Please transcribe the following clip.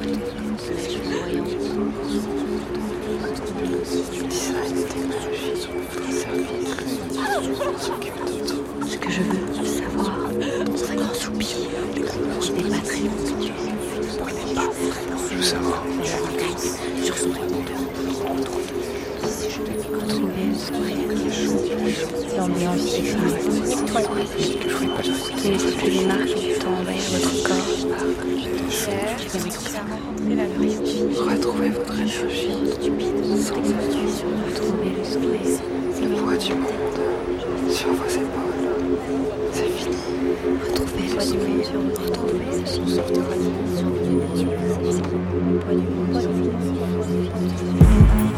Ce que je veux savoir, dans un grand soupir, n'est pas très long. Je veux savoir. Sur son retrouver l'ambiance qui et les marques du temps envahir votre corps. Retrouvez votre énergie sans Retrouver le soleil. le poids du monde sur vos épaules. C'est fini. Retrouver le soleil sur votre retrouver son sorte de poids du monde sur vos épaules.